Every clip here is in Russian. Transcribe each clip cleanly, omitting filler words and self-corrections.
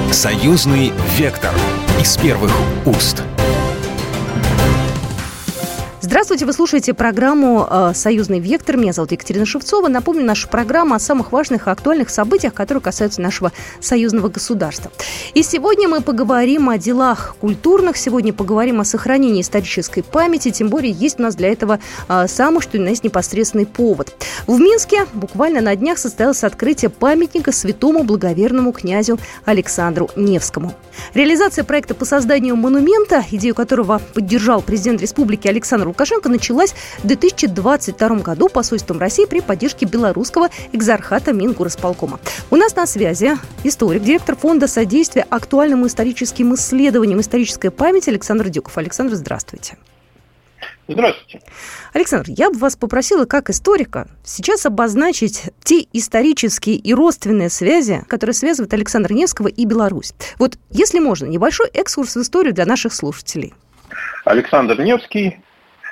Союзный вектор из первых уст. Здравствуйте, вы слушаете программу «Союзный вектор». Меня зовут Екатерина Шевцова. Напомню, наша программа о самых важных и актуальных событиях, которые касаются нашего союзного государства. И сегодня мы поговорим о делах культурных, сегодня поговорим о сохранении исторической памяти, тем более есть у нас для этого самый, что ни на есть, непосредственный повод. В Минске буквально на днях состоялось открытие памятника святому благоверному князю Александру Невскому. Реализация проекта по созданию монумента, идею которого поддержал президент республики Александр Лукашенко, началась в 2022 году посольством России при поддержке белорусского экзархата Мингорисполкома. У нас на связи историк, директор фонда содействия актуальным историческим исследованиям исторической памяти Александр Дюков. Александр, здравствуйте. Здравствуйте. Александр, я бы вас попросила, как историка, сейчас обозначить те исторические и родственные связи, которые связывают Александра Невского и Беларусь. Вот, если можно, небольшой экскурс в историю для наших слушателей. Александр Невский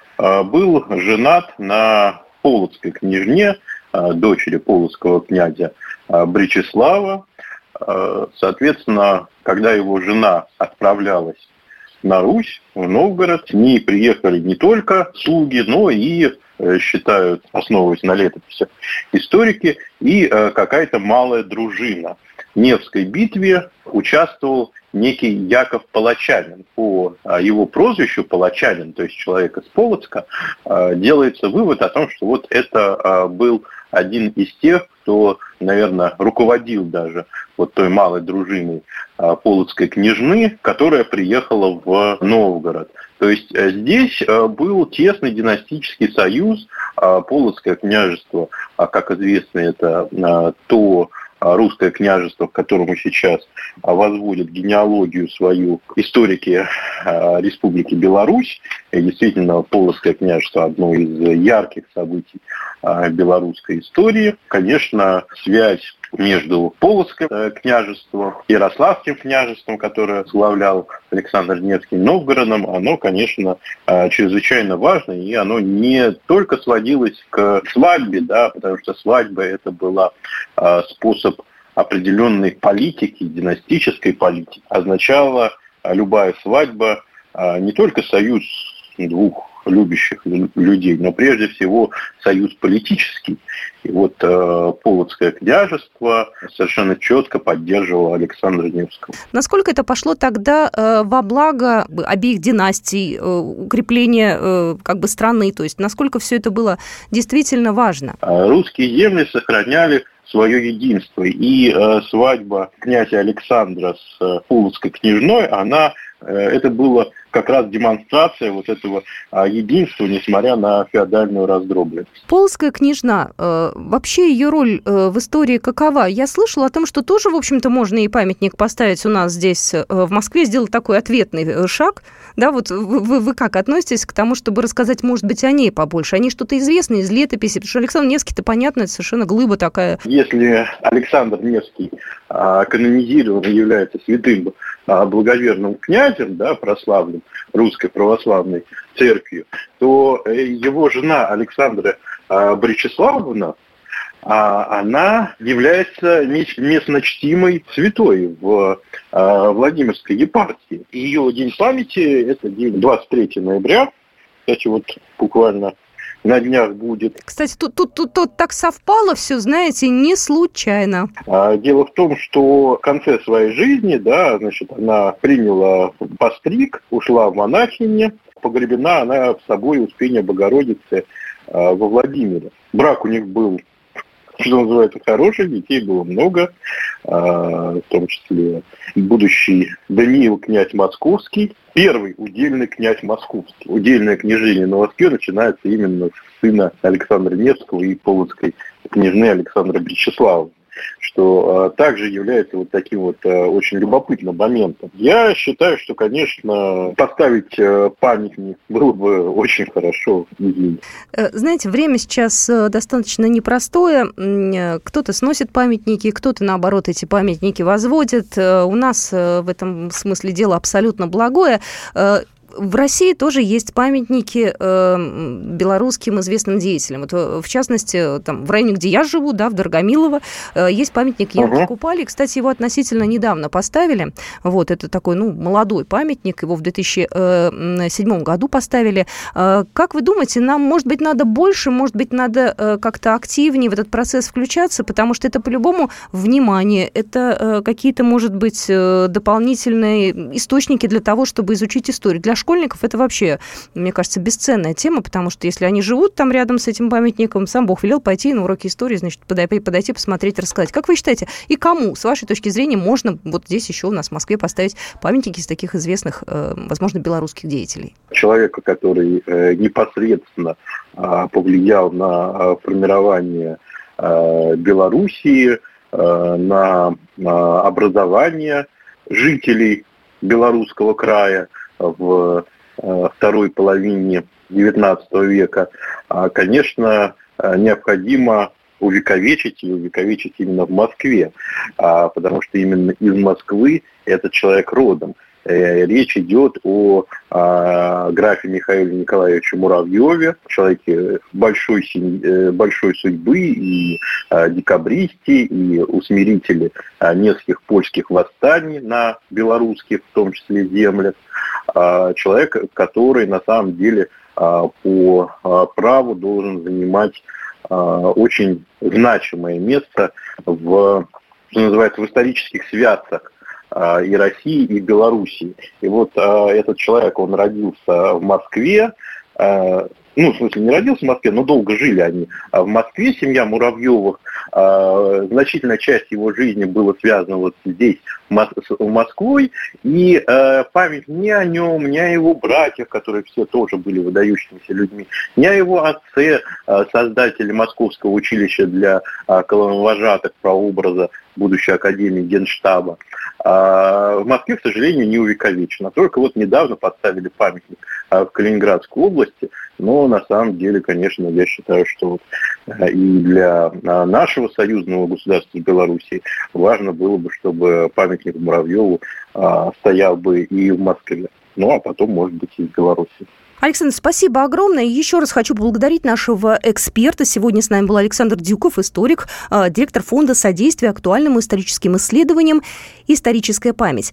был женат на полоцкой княжне, дочери полоцкого князя Бречеслава. Соответственно, когда его жена отправлялась на Русь, в Новгород, с ней приехали не только слуги, но и, считают, основываясь на летописях, историки, и какая-то малая дружина. В Невской битве участвовал некий Яков Полочанин. По его прозвищу Полочанин, то есть человек из Полоцка, делается вывод о том, что вот это был один из тех, кто, наверное, руководил даже вот той малой дружиной полоцкой княжны, которая приехала в Новгород. То есть здесь был тесный династический союз. Полоцкое княжество, как известно, это то русское княжество, к которому сейчас возводят генеалогию свою историки Республики Беларусь. И действительно, Полоцкое княжество – одно из ярких событий белорусской истории. Конечно, связь между Полоцким княжеством и Ярославским княжеством, которое возглавлял Александр Невский, Новгородом, оно, конечно, чрезвычайно важно, и оно не только сводилось к свадьбе, да, потому что свадьба – это была способ определенной политики, династической политики. Означала любая свадьба не только союз двух любящих людей, но прежде всего союз политический. И вот Полоцкое княжество совершенно четко поддерживало Александра Невского. Насколько это пошло тогда во благо обеих династий, укрепления страны? То есть насколько все это было действительно важно? Русские земли сохраняли свое единство. И свадьба князя Александра с Полоцкой княжной, это было как раз демонстрация вот этого единства, несмотря на феодальную раздробленность. Полоцкая княжна, вообще ее роль в истории какова? Я слышала о том, что тоже, в общем-то, можно и памятник поставить у нас здесь, в Москве, сделать такой ответный шаг. Да, вот вы как относитесь к тому, чтобы рассказать, может быть, о ней побольше? О ней что-то известно из летописи? Потому что Александр Невский-то, понятно, это совершенно глыба такая. Если Александр Невский канонизирован и является святым благоверным князем, да, прославленным Русской Православной Церковью, то его жена Александра Бречеславовна, она является местно чтимой святой в Владимирской епархии. Ее день памяти – это день 23 ноября. Кстати, вот буквально на днях будет. Кстати, тут так совпало все, знаете, не случайно. Дело в том, что в конце своей жизни, да, значит, она приняла постриг, ушла в монахини, погребена она с собой Успения Богородицы во Владимире. Брак у них был, что называется, хороший, детей было много, в том числе будущий Даниил князь Московский, первый удельный князь Московский. Удельное княжение на Москве начинается именно с сына Александра Невского и полоцкой княжны Александра Бречеславовны, что также является вот таким вот очень любопытным моментом. Я считаю, что, конечно, поставить памятник было бы очень хорошо. Знаете, время сейчас достаточно непростое. Кто-то сносит памятники, кто-то, наоборот, эти памятники возводит. У нас в этом смысле дело абсолютно благое. В России тоже есть памятники белорусским известным деятелям. Вот, в частности, там, в районе, где я живу, да, в Дорогомилово, есть памятник Янке Купали. Кстати, его относительно недавно поставили. Вот, это такой, молодой памятник. Его в 2007 году поставили. Как вы думаете, нам, может быть, надо больше, может быть, надо как-то активнее в этот процесс включаться? Потому что это, по-любому, внимание. Это какие-то, может быть, дополнительные источники для того, чтобы изучить историю. Для школьников это вообще, мне кажется, бесценная тема, потому что если они живут там рядом с этим памятником, сам Бог велел пойти на уроки истории, значит, подойти, посмотреть, рассказать. Как вы считаете, и кому, с вашей точки зрения, можно вот здесь еще у нас в Москве поставить памятники из таких известных, возможно, белорусских деятелей? Человека, который непосредственно повлиял на формирование Белоруссии, на образование жителей Белорусского края в второй половине XIX века, конечно, необходимо увековечить именно в Москве, потому что именно из Москвы этот человек родом. Речь идет о графе Михаиле Николаевиче Муравьеве, человеке большой судьбы, и декабристе, и усмирителе нескольких польских восстаний на белорусских, в том числе, землях. Человек, который на самом деле по праву должен занимать очень значимое место что называется, в исторических связках и России, и Белоруссии. И вот этот человек, он родился в Москве, в смысле, не родился в Москве, но долго жили они в Москве, семья Муравьевых. Значительная часть его жизни была связана вот здесь, с Москвой, и память не о нем, не о его братьях, которые все тоже были выдающимися людьми, не о его отце, создателе Московского училища для колоновожатых прообраза будущей академии Генштаба. В Москве, к сожалению, не увековечено. Только вот недавно поставили памятник в Калининградской области, но на самом деле, конечно, я считаю, что и для нашего союзного государства Белоруссии важно было бы, чтобы памятник Муравьеву стоял бы и в Москве, а потом, может быть, и в Беларуси. Александр, спасибо огромное. Еще раз хочу поблагодарить нашего эксперта. Сегодня с нами был Александр Дюков, историк, директор фонда содействия актуальным историческим исследованиям «Историческая память».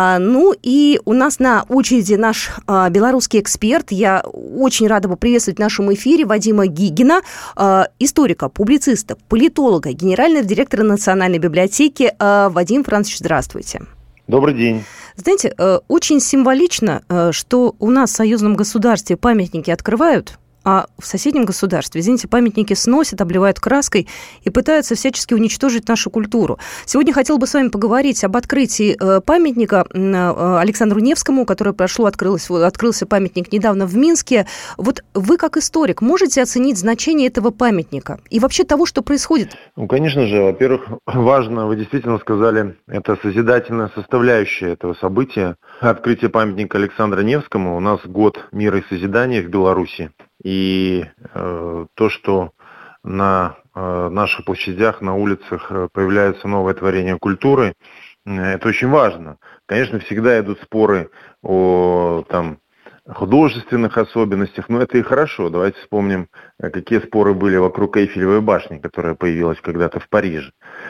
И у нас на очереди наш белорусский эксперт. Я очень рада поприветствовать в нашем эфире Вадима Гигина, историка, публициста, политолога, генерального директора Национальной библиотеки. Вадим Францович, здравствуйте. Добрый день. Знаете, очень символично, что у нас в союзном государстве памятники открывают, а в соседнем государстве, извините, памятники сносят, обливают краской и пытаются всячески уничтожить нашу культуру. Сегодня хотела бы с вами поговорить об открытии памятника Александру Невскому, которое открылся памятник недавно в Минске. Вот вы, как историк, можете оценить значение этого памятника и вообще того, что происходит? Конечно же, во-первых, важно, вы действительно сказали, это созидательная составляющая этого события. Открытие памятника Александру Невскому. У нас год мира и созидания в Беларуси. И то, что на наших площадях, на улицах появляются новые творения культуры, это очень важно. Конечно, всегда идут споры о художественных особенностях, но это и хорошо. Давайте вспомним, какие споры были вокруг Эйфелевой башни, которая появилась когда-то в Париже.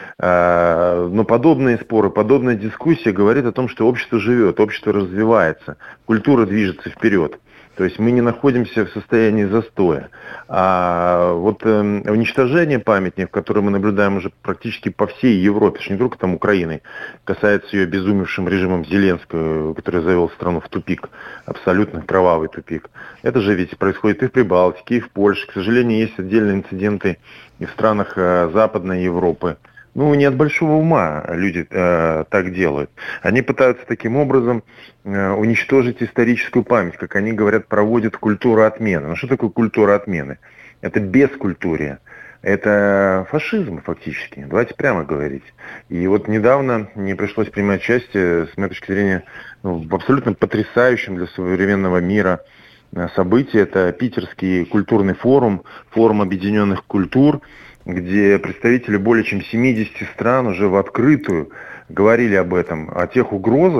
Но подобные споры, подобная дискуссия говорит о том, что общество живет, общество развивается, культура движется вперед. То есть мы не находимся в состоянии застоя. А вот уничтожение памятников, которое мы наблюдаем уже практически по всей Европе, что не только там Украины, касается ее обезумевшим режимом Зеленского, который завел страну в тупик, абсолютно кровавый тупик. Это же ведь происходит и в Прибалтике, и в Польше. К сожалению, есть отдельные инциденты и в странах Западной Европы. Не от большого ума люди так делают. Они пытаются таким образом уничтожить историческую память, как они говорят, проводят культуру отмены. Но что такое культура отмены? Это бескультурие. Это фашизм фактически, давайте прямо говорить. И вот недавно мне пришлось принимать участие, с моей точки зрения, в абсолютно потрясающем для современного мира событии. Это Питерский культурный форум, форум объединенных культур, где представители более чем 70 стран уже в открытую говорили об этом, о тех угрозах,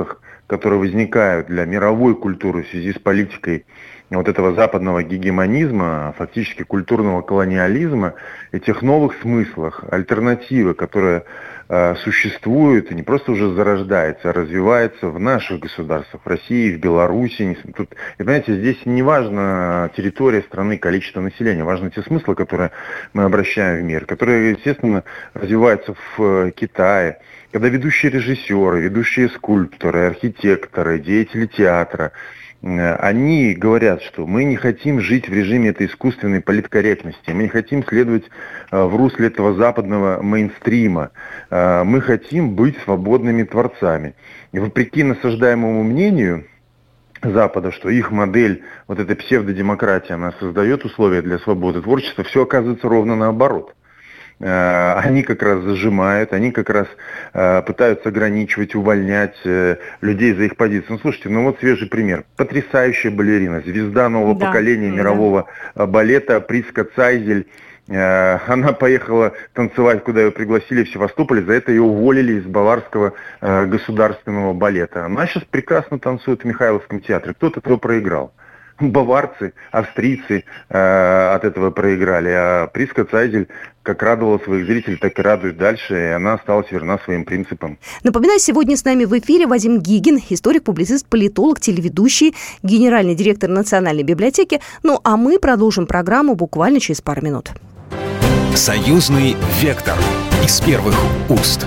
которые возникают для мировой культуры в связи с политикой вот этого западного гегемонизма, фактически культурного колониализма, этих новых смыслах, альтернативы, которые существуют и не просто уже зарождается, а развивается в наших государствах, в России, в Беларуси. Тут, и понимаете, здесь не важна территория страны, количество населения, важны те смыслы, которые мы обращаем в мир, которые, естественно, развиваются в Китае, когда ведущие режиссеры, ведущие скульпторы, архитекторы, деятели театра, они говорят, что мы не хотим жить в режиме этой искусственной политкорректности, мы не хотим следовать в русле этого западного мейнстрима, мы хотим быть свободными творцами. И вопреки насаждаемому мнению Запада, что их модель, вот эта псевдодемократия, она создает условия для свободы творчества, все оказывается ровно наоборот. Они как раз зажимают, они как раз пытаются ограничивать, увольнять людей за их позиции. Ну, слушайте, вот свежий пример. Потрясающая балерина, звезда нового поколения мирового балета Приска Цайзель. Она поехала танцевать, куда ее пригласили в Севастополе, за это ее уволили из Баварского государственного балета. Она сейчас прекрасно танцует в Михайловском театре. Кто-то этого проиграл. Баварцы, австрийцы от этого проиграли, а Приска Цайзель как радовала своих зрителей, так и радует дальше, и она осталась верна своим принципам. Напоминаю, сегодня с нами в эфире Вадим Гигин, историк, публицист, политолог, телеведущий, генеральный директор Национальной библиотеки. Ну, а мы продолжим программу буквально через пару минут. Союзный вектор из первых уст.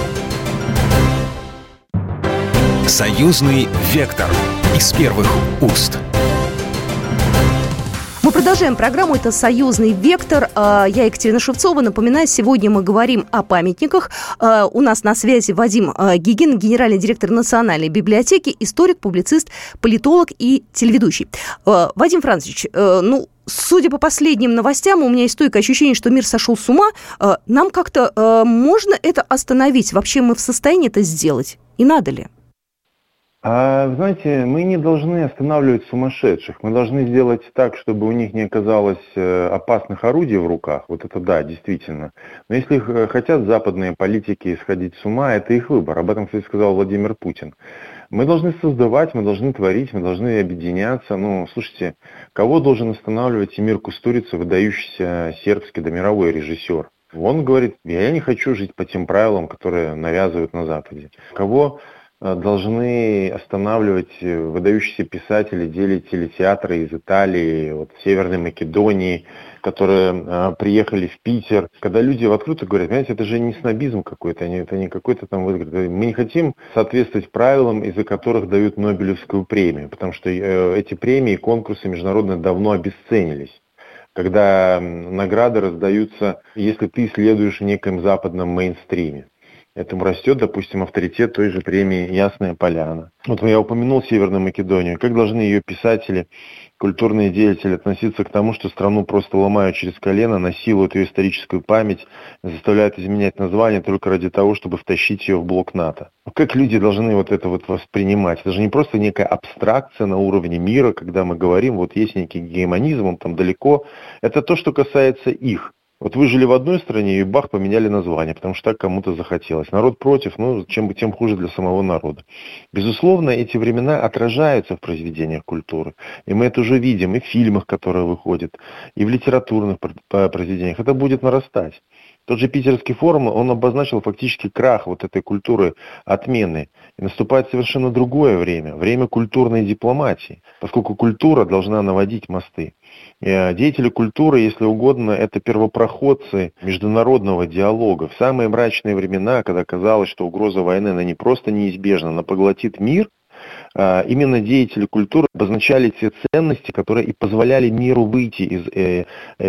Союзный вектор из первых уст. Мы продолжаем программу. Это «Союзный вектор». Я Екатерина Шевцова. Напоминаю, сегодня мы говорим о памятниках. У нас на связи Вадим Гигин, генеральный директор Национальной библиотеки, историк, публицист, политолог и телеведущий. Вадим Францович, судя по последним новостям, у меня есть стойкое ощущение, что мир сошел с ума. Нам как-то можно это остановить? Вообще мы в состоянии это сделать? И надо ли? Знаете, мы не должны останавливать сумасшедших. Мы должны сделать так, чтобы у них не оказалось опасных орудий в руках. Вот это да, действительно. Но если хотят западные политики сходить с ума, это их выбор. Об этом, кстати, сказал Владимир Путин. Мы должны создавать, мы должны творить, мы должны объединяться. Слушайте, кого должен останавливать Эмир Кустурица, выдающийся сербский мировой режиссер? Он говорит, я не хочу жить по тем правилам, которые навязывают на Западе. Кого должны останавливать выдающиеся писатели, деятели театра из Италии, Северной Македонии, которые приехали в Питер. Когда люди открыто говорят, понимаете, это же не снобизм какой-то, это не какой-то там выигрыш. Мы не хотим соответствовать правилам, из-за которых дают Нобелевскую премию, потому что эти премии, конкурсы международные давно обесценились. Когда награды раздаются, если ты следуешь в неком западном мейнстриме. Этому растет, допустим, авторитет той же премии «Ясная поляна». Я упомянул Северную Македонию. Как должны ее писатели, культурные деятели относиться к тому, что страну просто ломают через колено, насилуют ее историческую память, заставляют изменять название только ради того, чтобы втащить ее в блок НАТО? Как люди должны это воспринимать? Это же не просто некая абстракция на уровне мира, когда мы говорим, есть некий гегемонизм, он там далеко. Это то, что касается их. Вы жили в одной стране, и бах, поменяли название, потому что так кому-то захотелось. Народ против, тем хуже для самого народа. Безусловно, эти времена отражаются в произведениях культуры. И мы это уже видим и в фильмах, которые выходят, и в литературных произведениях. Это будет нарастать. Тот же Питерский форум, он обозначил фактически крах этой культуры отмены. И наступает совершенно другое время, время культурной дипломатии, поскольку культура должна наводить мосты. И деятели культуры, если угодно, это первопроходцы международного диалога. В самые мрачные времена, когда казалось, что угроза войны, она не просто неизбежна, она поглотит мир, именно деятели культуры обозначали те ценности, которые и позволяли миру выйти из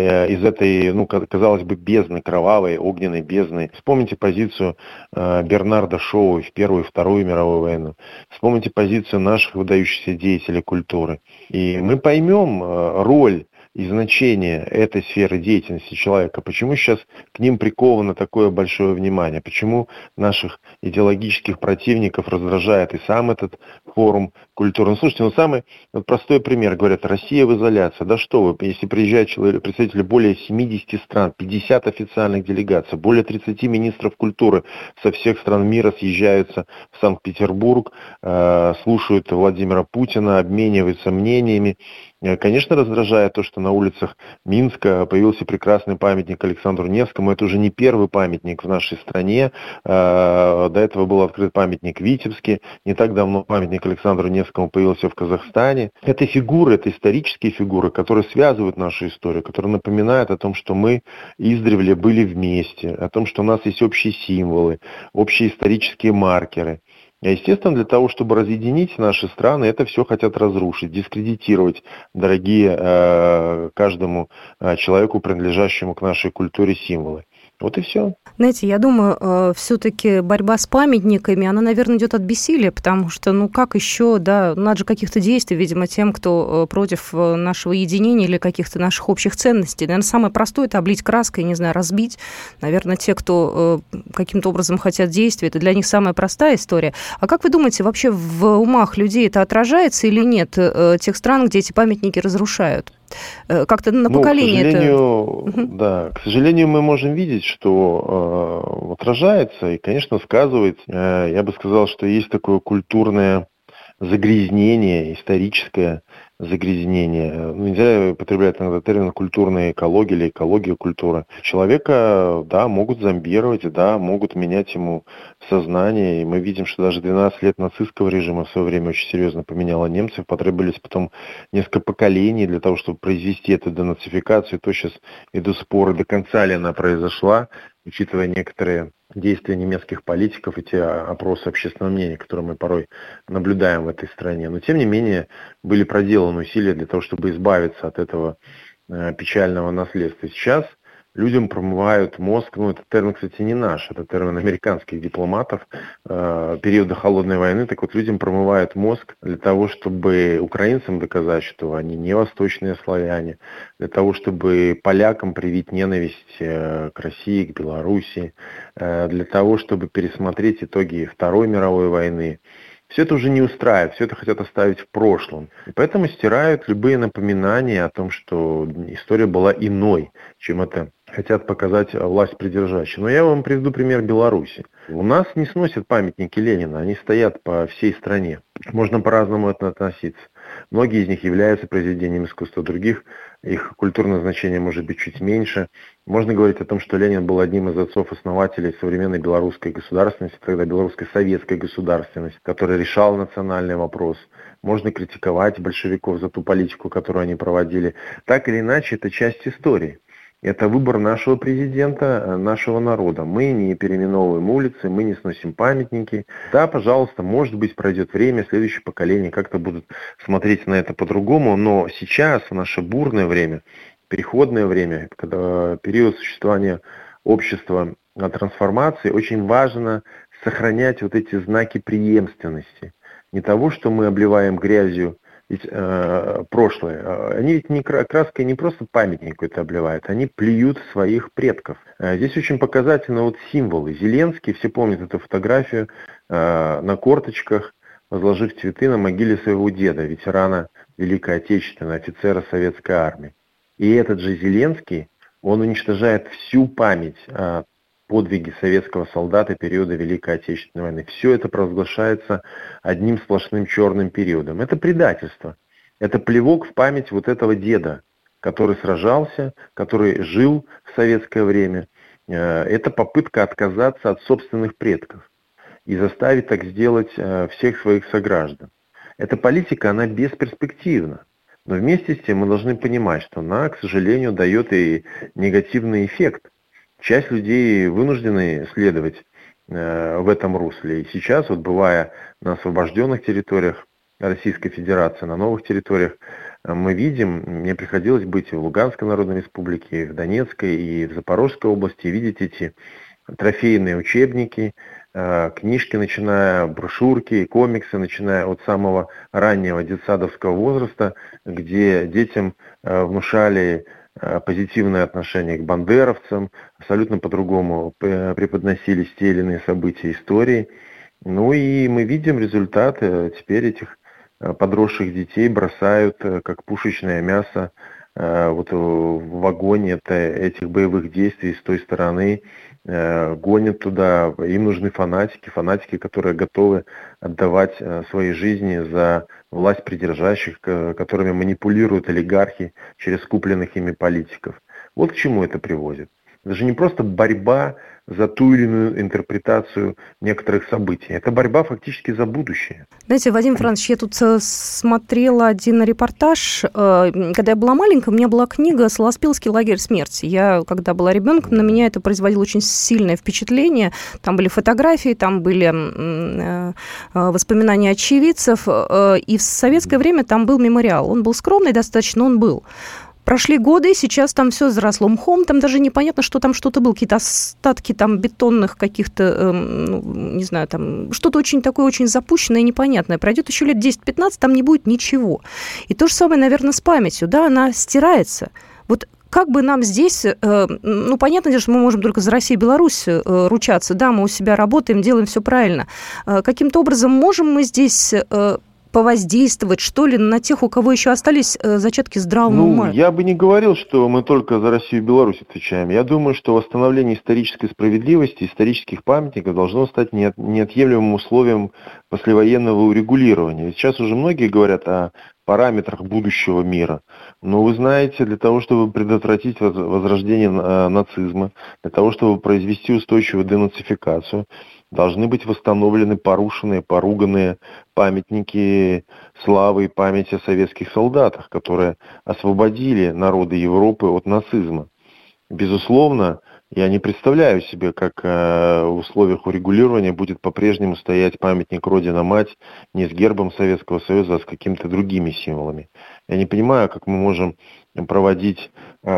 этой, казалось бы, бездны, кровавой, огненной бездны. Вспомните позицию Бернарда Шоу в Первую и Вторую мировую войну. Вспомните позицию наших выдающихся деятелей культуры. И мы поймем роль и значение этой сферы деятельности человека, почему сейчас к ним приковано такое большое внимание, почему наших идеологических противников раздражает и сам этот форум культуры. Ну, слушайте, самый простой пример, говорят, Россия в изоляции. Да что вы, если приезжают представители более 70 стран, 50 официальных делегаций, более 30 министров культуры со всех стран мира съезжаются в Санкт-Петербург, слушают Владимира Путина, обмениваются мнениями. Конечно, раздражает то, что на улицах Минска появился прекрасный памятник Александру Невскому. Это уже не первый памятник в нашей стране. До этого был открыт памятник в Витебске. Не так давно памятник Александру Невскому появился в Казахстане. Это фигуры, это исторические фигуры, которые связывают нашу историю, которые напоминают о том, что мы издревле были вместе, о том, что у нас есть общие символы, общие исторические маркеры. Естественно, для того, чтобы разъединить наши страны, это все хотят разрушить, дискредитировать, дорогие каждому человеку, принадлежащему к нашей культуре, символы. Вот и все. Знаете, я думаю, все-таки борьба с памятниками, она, наверное, идет от бессилия, потому что, как еще, надо же каких-то действий, видимо, тем, кто против нашего единения или каких-то наших общих ценностей. Наверное, самое простое – это облить краской, не знаю, разбить. Наверное, те, кто каким-то образом хотят действий, это для них самая простая история. А как вы думаете, вообще в умах людей это отражается или нет, тех стран, где эти памятники разрушают? Как-то на поколение к сожалению, мы можем видеть, что отражается и, конечно, сказывается. Я бы сказал, что есть такое культурное загрязнение, историческое загрязнение. Нельзя употреблять иногда термин культурная экология или экология культуры. Человека, могут зомбировать, могут менять ему сознание. И мы видим, что даже 12 лет нацистского режима в свое время очень серьезно поменяло немцев. Потребовались потом несколько поколений для того, чтобы произвести эту денацификацию. То сейчас идут споры, до конца ли она произошла, учитывая некоторые действия немецких политиков и те опросы общественного мнения, которые мы порой наблюдаем в этой стране. Но, тем не менее, были проделаны усилия для того, чтобы избавиться от этого печального наследства. Сейчас людям промывают мозг, это термин, кстати, не наш, это термин американских дипломатов периода Холодной войны. Так вот, людям промывают мозг для того, чтобы украинцам доказать, что они не восточные славяне, для того, чтобы полякам привить ненависть к России, к Белоруссии, для того, чтобы пересмотреть итоги Второй мировой войны. Все это уже не устраивает, все это хотят оставить в прошлом. И поэтому стирают любые напоминания о том, что история была иной, чем это хотят показать власть придержащие. Но я вам приведу пример Беларуси. У нас не сносят памятники Ленина, они стоят по всей стране. Можно по-разному это относиться. Многие из них являются произведением искусства, других их культурное значение может быть чуть меньше. Можно говорить о том, что Ленин был одним из отцов-основателей современной белорусской государственности, тогда белорусской советской государственности, который решал национальный вопрос. Можно критиковать большевиков за ту политику, которую они проводили. Так или иначе, это часть истории. Это выбор нашего президента, нашего народа. Мы не переименовываем улицы, мы не сносим памятники. Да, пожалуйста, может быть, пройдет время, следующее поколение как-то будут смотреть на это по-другому, но сейчас, в наше бурное время, переходное время, когда период существования общества трансформации, очень важно сохранять вот эти знаки преемственности. Не того, что мы обливаем грязью ведь прошлое. Они ведь не краской не просто памятник какой-то обливают, они плюют своих предков. Здесь очень показательны символы. Зеленский, все помнят эту фотографию, на корточках, возложив цветы на могиле своего деда, ветерана Великой Отечественной, офицера Советской Армии. И этот же Зеленский, он уничтожает всю память о подвиги советского солдата периода Великой Отечественной войны. Все это провозглашается одним сплошным черным периодом. Это предательство. Это плевок в память этого деда, который сражался, который жил в советское время. Это попытка отказаться от собственных предков и заставить так сделать всех своих сограждан. Эта политика, она бесперспективна. Но вместе с тем мы должны понимать, что она, к сожалению, дает и негативный эффект. Часть людей вынуждены следовать в этом русле. И сейчас, бывая на освобожденных территориях Российской Федерации, на новых территориях, мы видим, мне приходилось быть и в Луганской Народной Республике, и в Донецкой, и в Запорожской области, и видеть эти трофейные учебники книжки, начиная брошюрки, комиксы, начиная от самого раннего детсадовского возраста, где детям внушали позитивное отношение к бандеровцам, абсолютно по-другому преподносились те или иные события истории. Ну и мы видим результаты. Теперь этих подросших детей бросают как пушечное мясо вот в вагоне этих боевых действий с той стороны, гонят туда. Им нужны фанатики, которые готовы отдавать свои жизни за власть придержащих, которыми манипулируют олигархи через купленных ими политиков. Вот к чему это приводит. Это же не просто борьба за ту или иную интерпретацию некоторых событий. Это борьба фактически за будущее. Знаете, Вадим Францович, я тут смотрела один репортаж. Когда я была маленькая, у меня была книга «Солоспилский лагерь смерти». Я, когда была ребенком, на меня это производило очень сильное впечатление. Там были фотографии, там были воспоминания очевидцев. И в советское время там был мемориал. Он был скромный достаточно, он был. Прошли годы, сейчас там все заросло мхом, там даже непонятно, что там что-то было, какие-то остатки там бетонных каких-то, не знаю, там что-то очень такое, очень запущенное и непонятное. Пройдет еще лет 10-15, там не будет ничего. И то же самое, наверное, с памятью, да, она стирается. Вот как бы нам здесь, понятно, что мы можем только за Россию и Беларусь ручаться, да, мы у себя работаем, делаем все правильно. Каким-то образом можем мы здесь повоздействовать, что ли, на тех, у кого еще остались зачатки здравого ума? Я бы не говорил, что мы только за Россию и Беларусь отвечаем. Я думаю, что восстановление исторической справедливости, исторических памятников должно стать неотъемлемым условием послевоенного урегулирования. Ведь сейчас уже многие говорят о параметрах будущего мира. Но вы знаете, для того, чтобы предотвратить возрождение нацизма, для того, чтобы произвести устойчивую денацификацию, должны быть восстановлены порушенные, поруганные памятники славы и памяти о советских солдатах, которые освободили народы Европы от нацизма. Безусловно, я не представляю себе, как в условиях урегулирования будет по-прежнему стоять памятник Родина-Мать не с гербом Советского Союза, а с какими-то другими символами. Я не понимаю, как мы можем проводить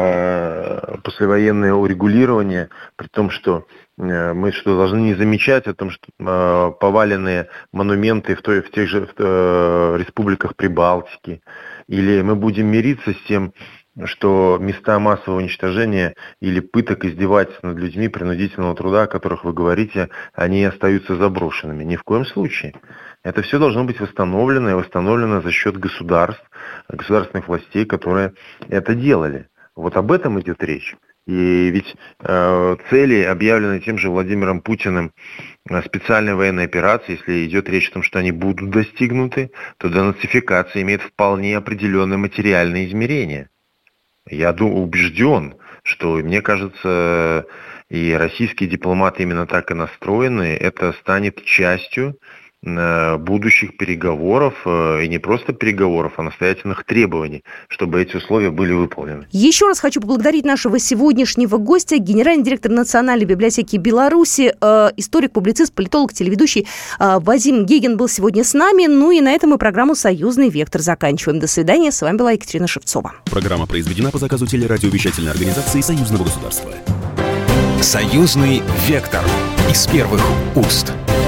послевоенное урегулирование, при том, что мы должны не замечать о том, что поваленные монументы в тех же республиках Прибалтики, или мы будем мириться с тем, что места массового уничтожения или пыток, издевательств над людьми, принудительного труда, о которых вы говорите, они остаются заброшенными. Ни в коем случае. Это все должно быть восстановлено и восстановлено за счет государств, государственных властей, которые это делали. Вот об этом идет речь. И ведь цели, объявленные тем же Владимиром Путиным специальной военной операции, если идет речь о том, что они будут достигнуты, то денацификация имеет вполне определенные материальные измерения. Я убежден, что, мне кажется, и российские дипломаты именно так и настроены, это станет частью будущих переговоров, и не просто переговоров, а настоятельных требований, чтобы эти условия были выполнены. Еще раз хочу поблагодарить нашего сегодняшнего гостя, генеральный директор Национальной библиотеки Беларуси, историк, публицист, политолог, телеведущий Вадим Гегин был сегодня с нами. Ну и на этом мы программу «Союзный вектор» заканчиваем. До свидания. С вами была Екатерина Шевцова. Программа произведена по заказу телерадиовещательной организации Союзного государства. «Союзный вектор» из первых уст.